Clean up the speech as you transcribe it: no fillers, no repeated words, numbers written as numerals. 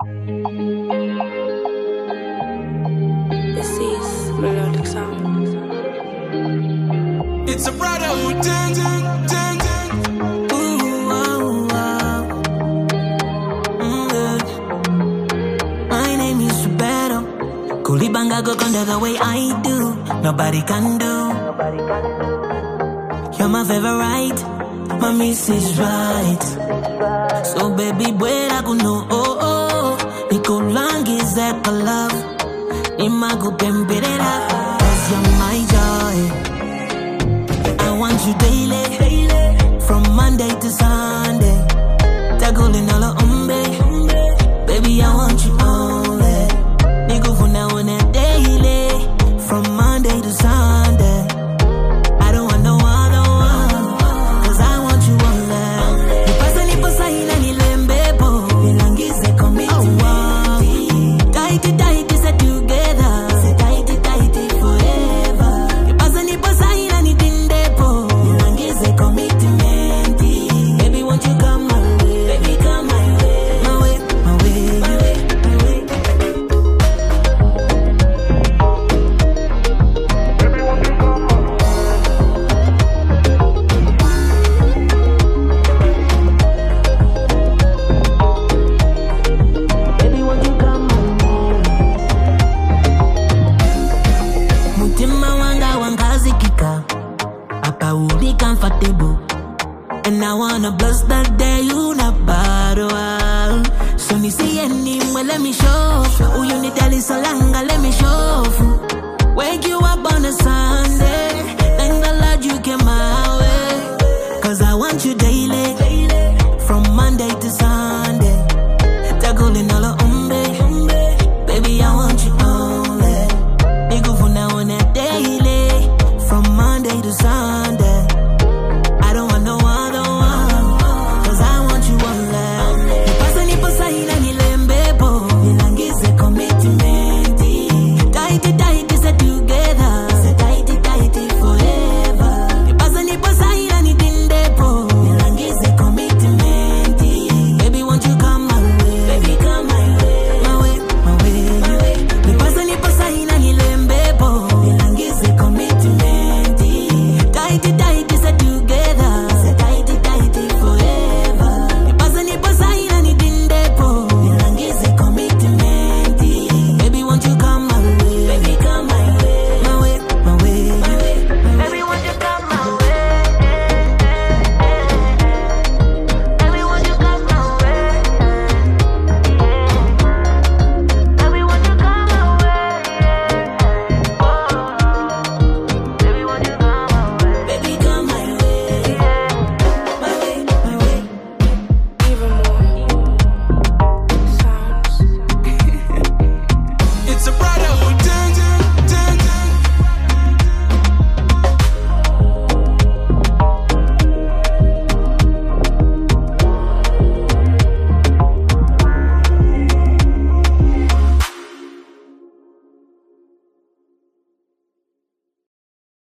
This is Melodic Sound. It's a brotherhood thing. Ooh, wow, wow. My name is Roberto. Kulibanga go under the way I do. Nobody can do. You're my favorite. My miss is right. So baby, boy, I go know. Oh, oh. Niko langi zeka love. Imago pembelera. Cause you're my joy. I want you daily. From Monday to Sunday. Tagulin ala umbe. Baby, I want you only. Nigga for now and a daily. From Monday to Sunday. I don't want no other one. Cause I want you only. Nipasa nipasa ina nilembepo. Nilangize commitment. Tighty, set together. Say tighty forever. Nipasa nipasa ina nitindepo. Nilangize commitment. Baby, won't you come my way? Baby, come my way. My way. Baby, won't you come my way? Mutima wanga zikika. Apa uli comfortable. And I wanna bless that day you na bado. So ni see any let me show. Oh, you need tell is langa, let me show. Wake you up on a Sunday. Thank the Lord you came out.